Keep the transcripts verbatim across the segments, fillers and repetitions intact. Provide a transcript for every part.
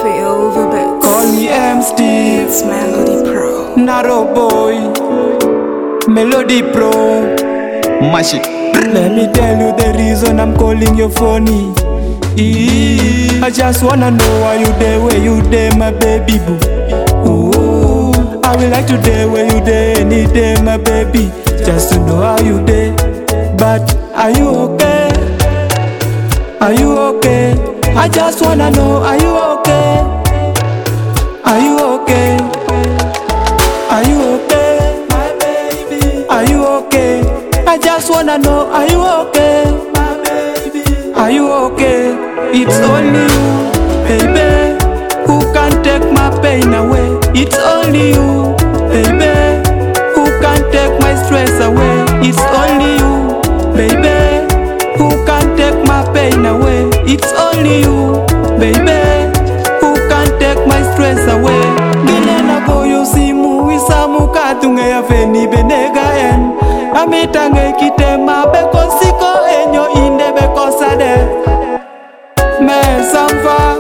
Feel the beats. Call me M Steve, It's Melody Pro. Narrow Boy, Melody Pro. Mash it. Let me tell you the reason I'm calling you phony. E I just wanna know why you there, where you there, my baby boo. Ooh, I will like to there, where you there, any day, my baby. Just to know how you there. But are you okay? Are you okay? I just wanna know, are you okay? Are you okay? Are you okay? My baby. Are you okay? I just wanna know, are you okay? My baby. Are you okay? It's only you, baby, who can take my pain away. It's only you, baby, who can take my stress away. It's only you, baby, who can take my pain away. It's only you, baby, who can take my stress away. Ginena boyo simu isamu katunge ya feni benega en. Amitange kitema beko siko enyo inde beko sade. Me samfa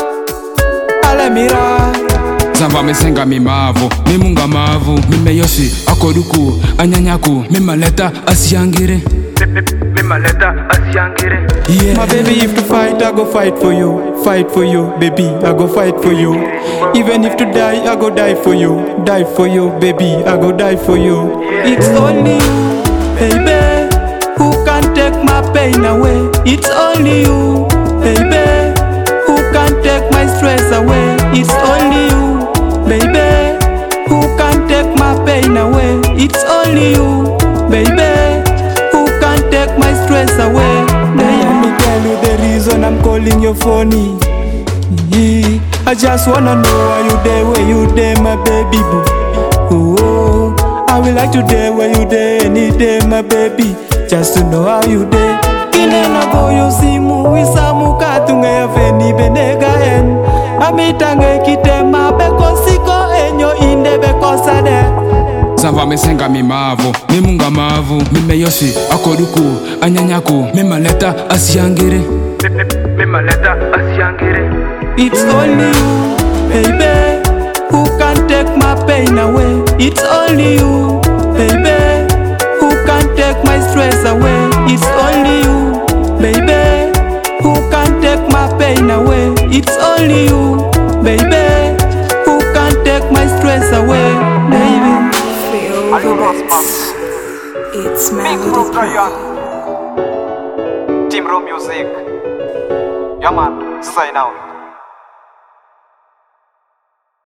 alemira Zamba mesenga mi mavu, mi munga mavu, mi meyosi, akoduku, anyanyaku, mi maleta asiangire. Mi maleta asiangire. Yeah. My baby, if to fight, I go fight for you. Fight for you, baby, I go fight for you. Even if to die, I go die for you. Die for you, baby, I go die for you. It's only you, baby, who can take my pain away. It's only you, baby, who can take my stress away. It's only you, baby, who can take my pain away. It's only you, baby, who can take my stress away. Let me tell you the reason I'm calling you phony. Yeah. I just wanna know, are you there, where you there, my baby boo. Oh, I will like to there, where you there, any day, my baby. Just to know how you there. Kinena boyo simu isamu katunge ya feni benega en. Amitange kitema beko siko enyo inde beko sade. Zamba mesenga mi mavu, mi munga mavu, mi meyosi, akoduku, anyanyaku, mi maleta asiangire. Mi maleta asiangire. It's only you, baby, who can take my pain away. It's only you, baby, who can take my stress away. It's only you, baby, who can take my pain away. It's only you, baby, who can take my stress away, baby. Feel the beats. It's Melody Pro. Team Row Music. Yeah man, sign out.